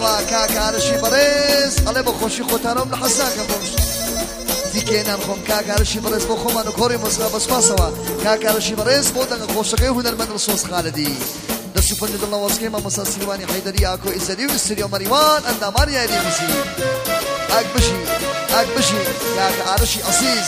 سنوا كاكارشي بريز الله بخوشي خوتارم لحساك بوش دیکێنان خۆم کاکارشی بەڕێز بۆ خۆمان و کۆڕی مۆسیقا بەسپاسەوە کاکارشی بەڕێز بۆ دەنگە خۆشەکەی هونەرمەند ڕسۆس خالدی دەستی پەنج دڵەوەسکەی مامۆستا سلیمانی حەیدەری ئاکۆ ئیزەری و ئیستریۆ مەریوان ئەندامان یاری موزی ئاک بژی کاکە ئارشی عەزیز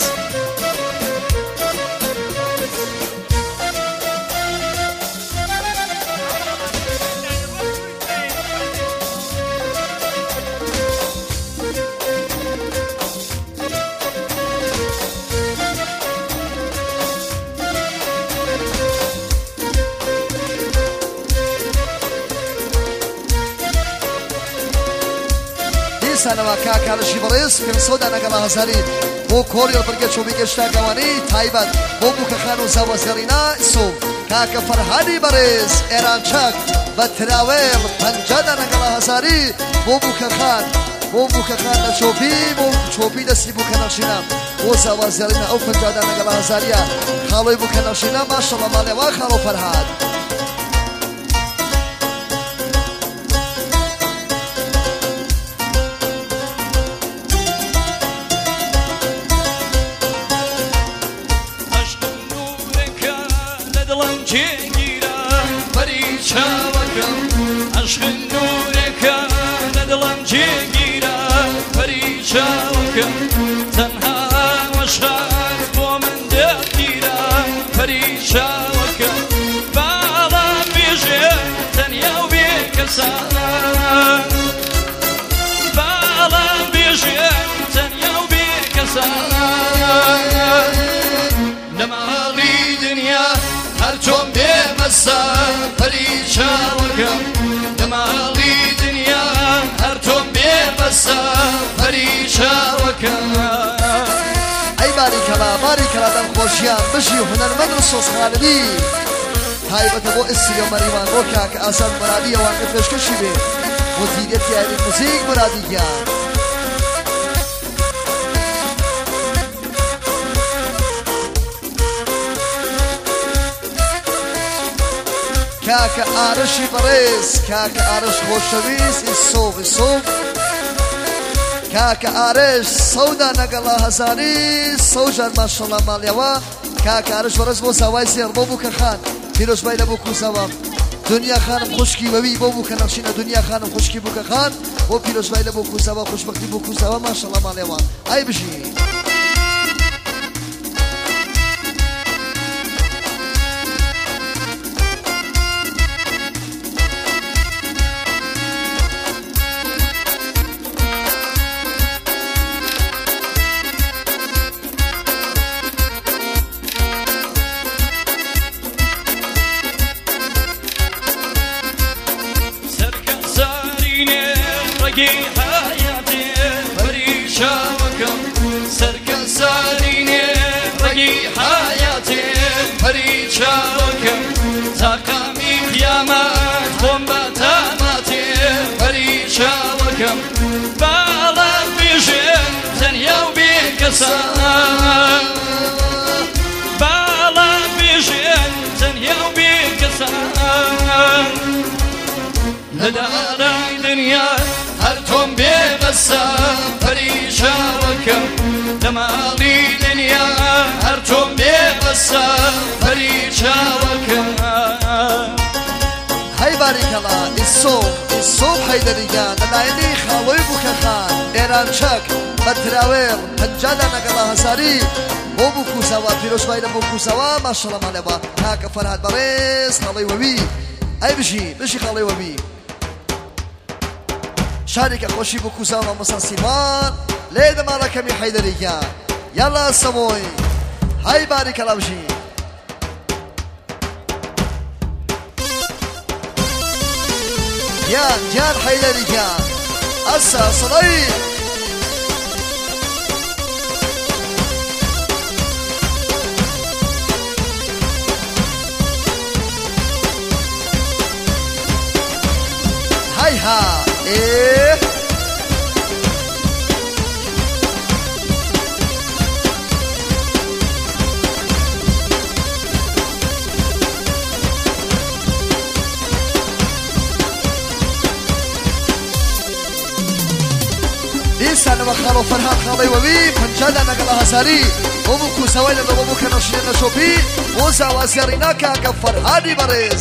سانەوە کاکارشی بەڕێز پێم سەودا نەگەڵا هەزاری بۆ کۆڕی بەرگە چۆبی گەشتاکەوانی تایبەت بۆ بووکەخان و زاوەزێڕینا ئیسۆ کاکە فەرهادی بەڕێز ئێران چەک بە تراوێڵ پەنجەدا نەگەڵا هەزاری بۆ بووکەخان لە چۆبی بۆ چۆبی دەستی بووکە نەخشینە بۆ زاوەزێڕینا ئەو پەنجەدا نەگەڵا هەزاریە خاڵۆی بووکە نەخشینە ماشەڵڵا ماڵێوا خاڵۆ فەرهاد عشق نورك ندلم جيرا فريشاوك تنها وشاك ومن دقيرا فريشاوك بالا بيجي تنيا وبيكسان بالا بيجي تنيا وبيكسان نمالي دنيا هرچون بمسان فريشاوك ماڵی دنیا هەر تۆم بێ بەسە پەریشاوەکە ئەی باریکەلا دەمخۆشیان بژی و هونەرمەند ڕسۆس خالدی تایبەتە بۆ ئیستریۆ مەریوان بۆ کاکە ئازاد مرادی ئەوانکە پێشکەشی بێ مدیریەتی یاری موزیک مرادی گیان کاکە ئارشی بەڕێز کاکە ئارش خۆشەویست ئیسۆ کاکە ئارش سەودا نەگەڵا هەزاری سەوژار ماشەڵڵا ماڵیەوە کاکە ئارش بەڕێز بۆ زاوای زێڕ بۆ بووکەخان پیرۆزبای لە بۆ کوزەوە دنیا خانم خوشکی وەوی بۆ بووکە نەخشینە دنیا خانم خوشکی بووکەخان بۆ پیرۆزبای لە بۆ کوزەوە خوشبەختی بۆ کوزەوە ماشەڵڵا ماڵیەوە ئای بژی حياتي فريشاوكم سرك ساريني رقي حياتي فريشاوكم تاقامي قيامات بومباتاماتي فريشاوكم بالا بيجين تنيا وبيكسان بالا بيجين تنيا وبيكسان لداري دنيا هرتم ببسا فريشاوكم دمالي دنيا هرتم ببسا فريشاوكم هاي بارك الله الصوب حيدريان دلايني خاوي بوكخان ايران شك بتراويل هجادا نقلا هزاري بو بوكوساوا فيروش بايدا بوكوساوا ما شاء الله مالبا هاك فرهاد باريس خالي وبي اي بشي خالي وبي شارك خوشي بوكوساوا مساسيمان ليد مالك مي حيدريان يلا سموي هاي بارك الله بشي جان حيدري جان أسا صليب هيها إيه و فرهاد خاڵی وەوی 50 لەگەڵ هەزاری بۆ بوو کوسەوەی لەگە بۆ بوو کە نەشینە نەشۆپی بۆ زاوازیاڕینا کاکە فەرهادی بەڕێز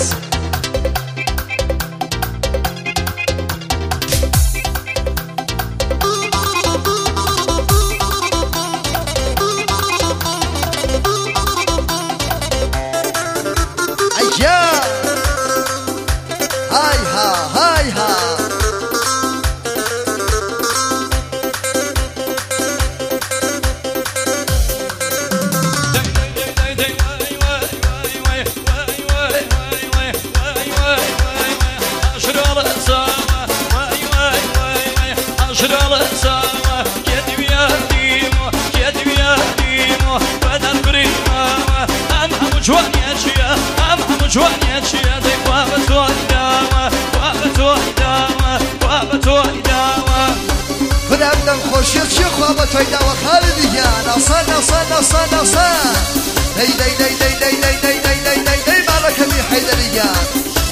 خوشیت چی خواب توی دوا خالدی جان آسان آسان آسان آسان دی دی دی دی دی دی دی دی دی دی دی برکه بی حیدری جان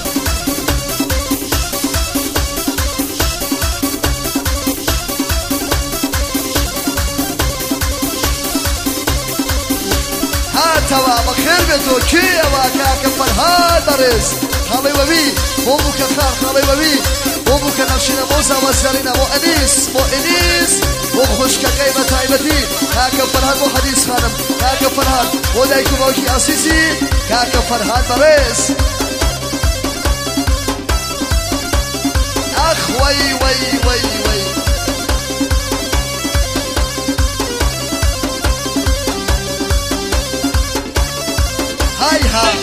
هاتوا بخیر بتو کی اواکا که فرهاد بەڕێز خاڵی وەوی بۆ بوو کە خاڵ خاڵی وەوی بۆ بوو کە نەخشینە بۆ زاوەزیارینە بۆ ئەنیس بۆ خوشکەکەی بە تایبەتی کاکە فەرهاد بۆ حەدیث خانم کاکە فەرهاد بۆ دایک و باوکی ئاسیسی کاکە فەرهاد بەڕێز ئەخ وەی وەی وەی وەی هاي هاي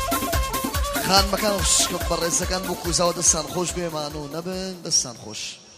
خان مەکان شکم بەڕێزەکان بۆ کوزاوە دەستان خۆش بێمان و نەبن دەستان خۆش